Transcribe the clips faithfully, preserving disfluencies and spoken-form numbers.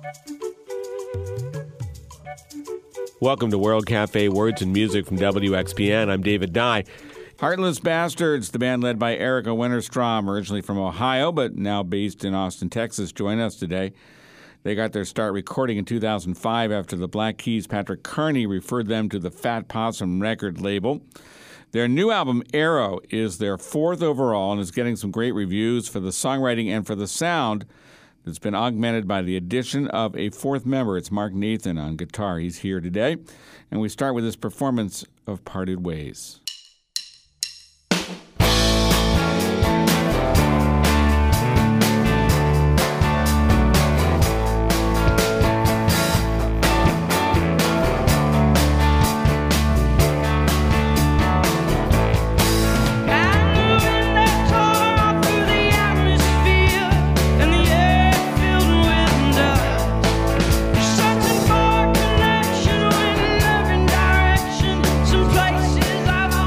Welcome to World Cafe Words and Music from W X P N. I'm David Dye. Heartless Bastards, the band led by Erica Winterstrom, originally from Ohio, but now based in Austin, Texas, join us today. They got their start recording in two thousand five after the Black Keys' Patrick Carney referred them to the Fat Possum record label. Their new album, Arrow, is their fourth overall and is getting some great reviews for the songwriting and for the sound. It's been augmented by the addition of a fourth member. It's Mark Nathan on guitar. He's here today. And we start with his performance of Parted Ways. Places I've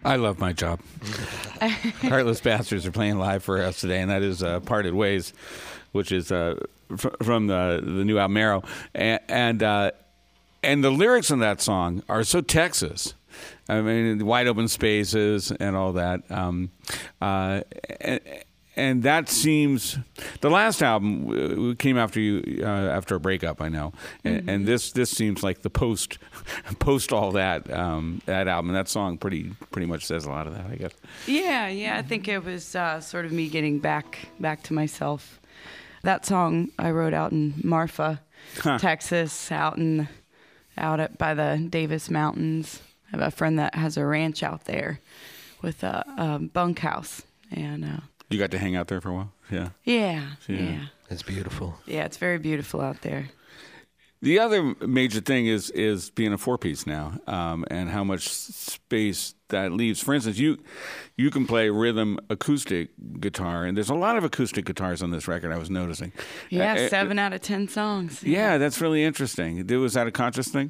I love my job. Heartless Bastards are playing live for us today, and that is uh, Parted Ways, which is uh, fr- from the the new album Arrow, and and, uh, and the lyrics in that song are so Texas. I mean, wide open spaces and all that. Um, uh, and, and that seems the last album came after you uh, after a breakup, I know, and, mm-hmm. and this this seems like the post post all that um, that album. And that song pretty pretty much says a lot of that, I guess. Yeah, yeah. I think it was uh, sort of me getting back back to myself. That song I wrote out in Marfa, huh. Texas, out in out at by the Davis Mountains. I have a friend that has a ranch out there with a, a bunkhouse, and uh, you got to hang out there for a while. Yeah. Yeah. Yeah. yeah. It's beautiful. Yeah, it's very beautiful out there. The other major thing is is being a four piece now, um, and how much space that leaves. For instance, you you can play rhythm acoustic guitar, and there's a lot of acoustic guitars on this record. I was noticing. Yeah, uh, seven uh, out of ten songs. Yeah, yeah, that's really interesting. Was that a conscious thing?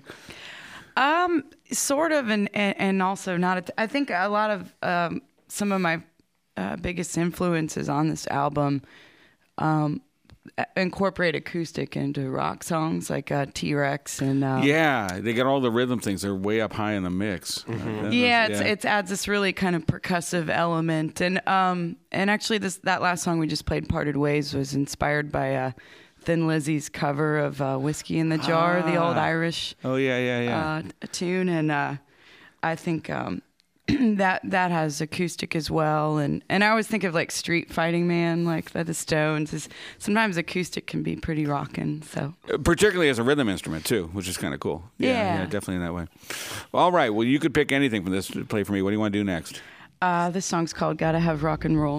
Um, sort of, and and, and also not. A t- I think a lot of um, some of my uh, biggest influences on this album um, incorporate acoustic into rock songs, like uh, T-Rex and uh, yeah, they got all the rhythm things. They're way up high in the mix. Mm-hmm. Yeah, it's, yeah, it adds this really kind of percussive element, and um, and actually this that last song we just played, "Parted Ways," was inspired by uh, Thin Lizzy's cover of uh, "Whiskey in the Jar," ah. the old Irish oh yeah yeah yeah uh, tune, and uh, I think um, that that has acoustic as well, and, and I always think of like Street Fighting Man, like by the Stones. Is sometimes acoustic can be pretty rockin'. So particularly as a rhythm instrument too, which is kind of cool. Yeah, yeah. yeah, definitely in that way. Well, all right, well you could pick anything from this to play for me. What do you want to do next? Uh, this song's called "Gotta Have Rock and Roll."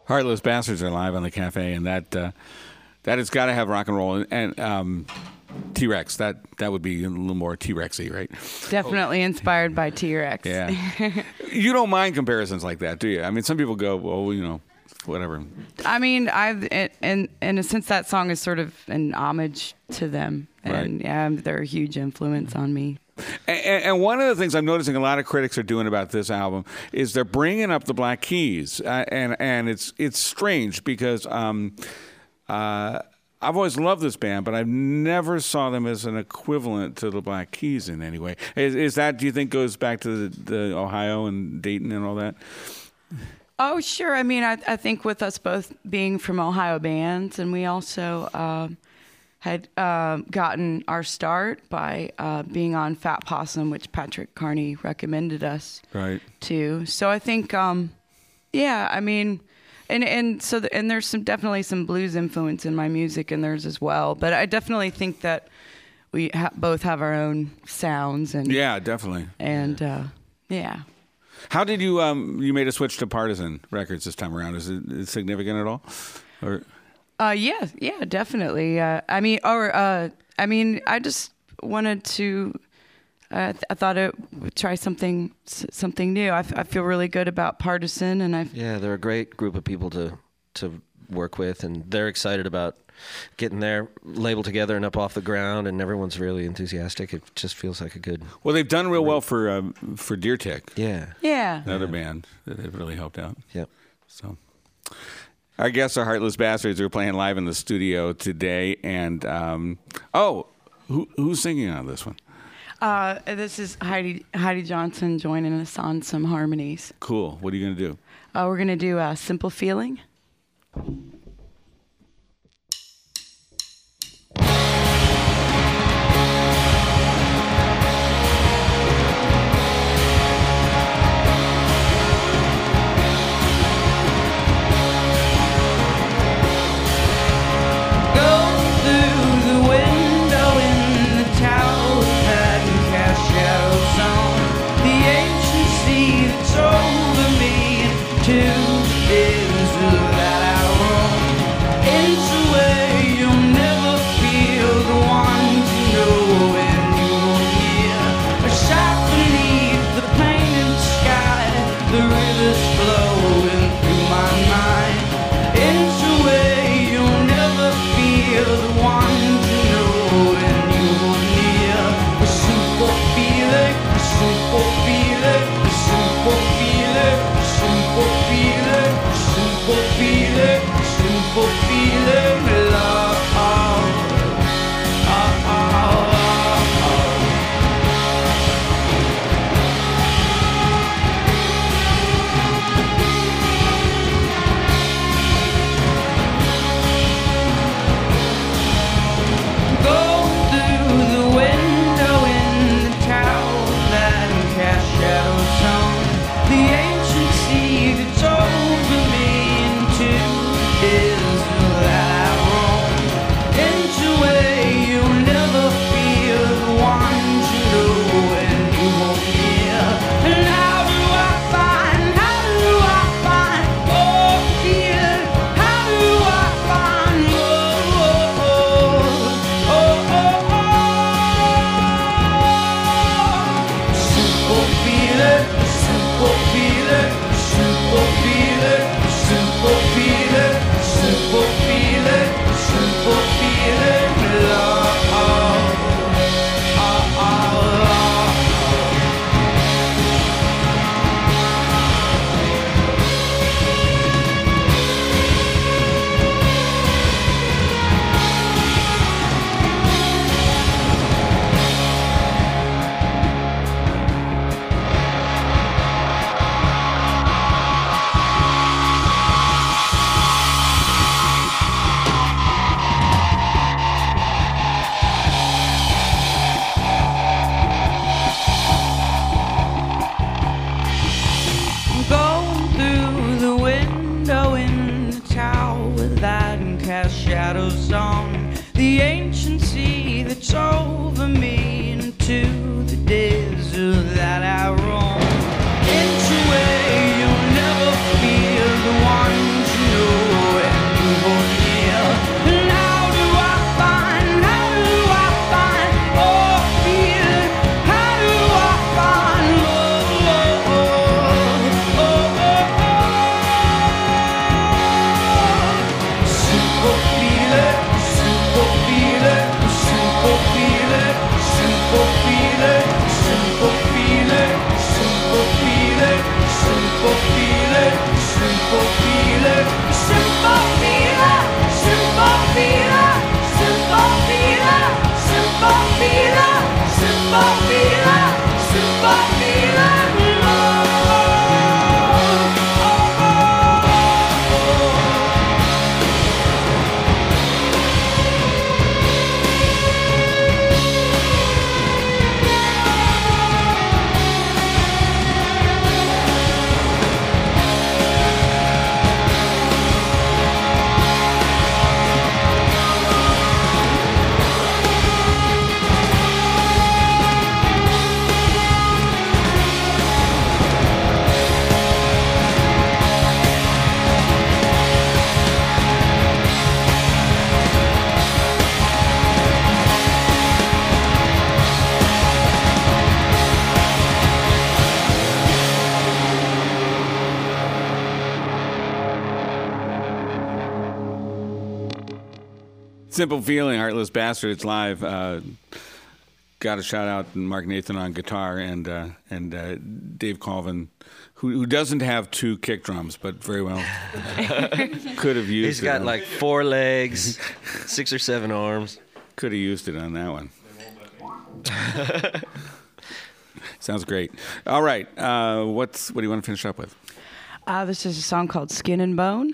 Heartless Bastards are live on the Cafe, and that uh, that has got to have rock and roll. And, and um, T-Rex, that, that would be a little more T-Rexy, right? Definitely inspired by T-Rex. Yeah. You don't mind comparisons like that, do you? I mean, some people go, well, you know, whatever. I mean, I've in in a sense that song is sort of an homage to them, and Right. yeah, they're a huge influence on me. And, and one of the things I'm noticing a lot of critics are doing about this album is they're bringing up the Black Keys, uh, and and it's it's strange because um, uh, I've always loved this band, but I've never saw them as an equivalent to the Black Keys in any way. Is, is that, do you think, goes back to the, the Ohio and Dayton and all that? Oh, sure. I mean, I, I think with us both being from Ohio bands, and we also um, had uh, gotten our start by uh, being on Fat Possum, which Patrick Carney recommended us Right. to. So I think, um, yeah, I mean, and and so the, and there's some definitely some blues influence in my music and theirs as well. But I definitely think that we ha- both have our own sounds and Yeah, definitely. and uh, yeah. How did you um you made a switch to Partisan Records this time around? Is it significant at all? Or Uh, yeah, yeah, definitely. Uh, I mean, or uh, I mean, I just wanted to. Uh, th- I thought it would try something, s- something new. I, f- I feel really good about Partisan, and I. Yeah, they're a great group of people to to work with, and they're excited about getting their label together and up off the ground, and everyone's really enthusiastic. It just feels like a good. well, they've done real well for um, for Deer Tick, Yeah. Yeah. another band that have really helped out. Yep. So, our guests are Heartless Bastards. They're playing live in the studio today, and um, oh, who, who's singing on this one? Uh, this is Heidi Heidi Johnson joining us on some harmonies. Cool. What are you going to do? Uh, we're gonna do a Simple Feeling. Two is that I roam. Simple Feeling, Heartless Bastards live. Uh, got a shout out to Mark Nathan on guitar and uh, and uh, Dave Colvin, who, who doesn't have two kick drums, but very well could have used He's it. got on, like four legs, six or seven arms. Could have used it on that one. Sounds great. All right. Uh, what's what do you want to finish up with? Uh, this is a song called Skin and Bone.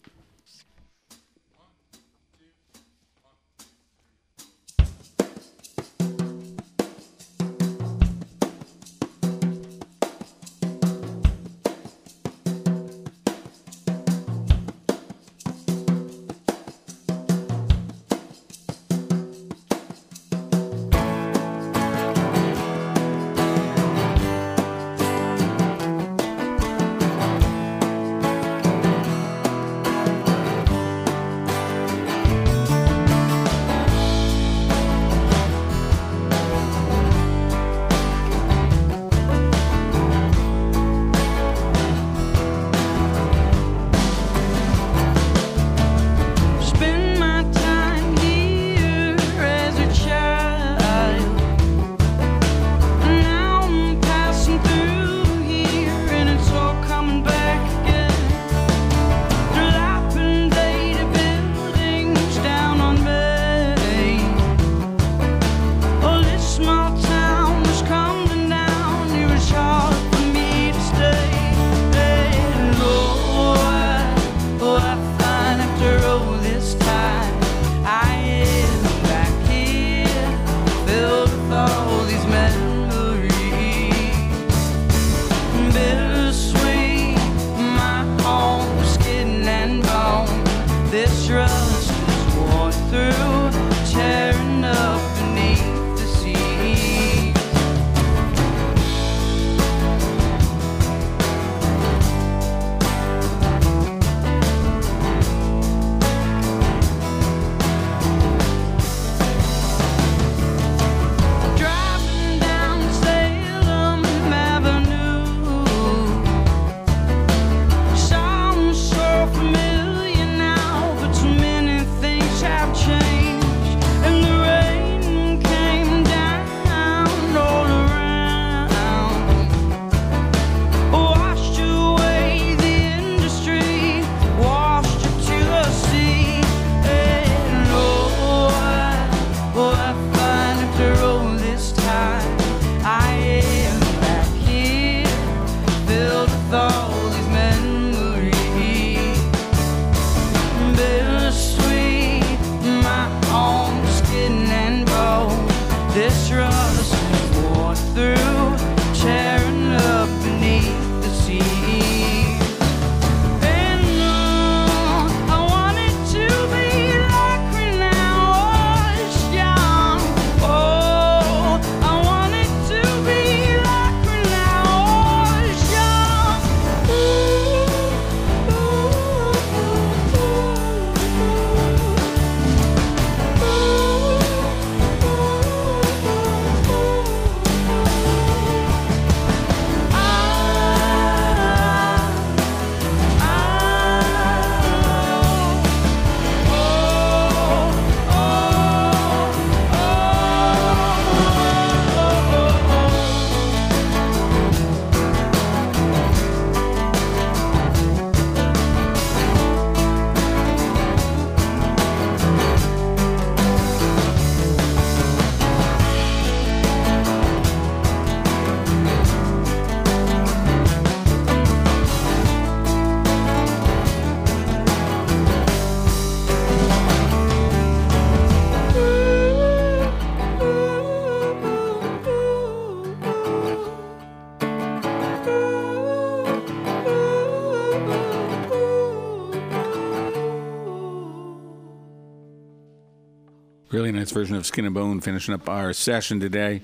Really nice version of Skin and Bone finishing up our session today.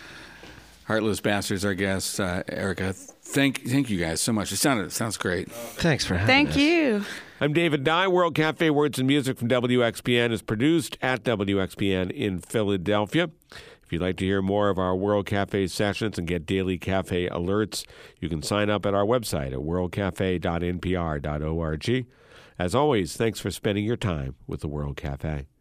Heartless Bastards, our guest, uh, Erica. Thank, thank you guys so much. It sounded, it sounds great. Thanks for having Thank us. you. I'm David Dye. World Cafe Words and Music from W X P N is produced at W X P N in Philadelphia. If you'd like to hear more of our World Cafe sessions and get daily cafe alerts, you can sign up at our website at world cafe dot n p r dot org. As always, thanks for spending your time with the World Cafe.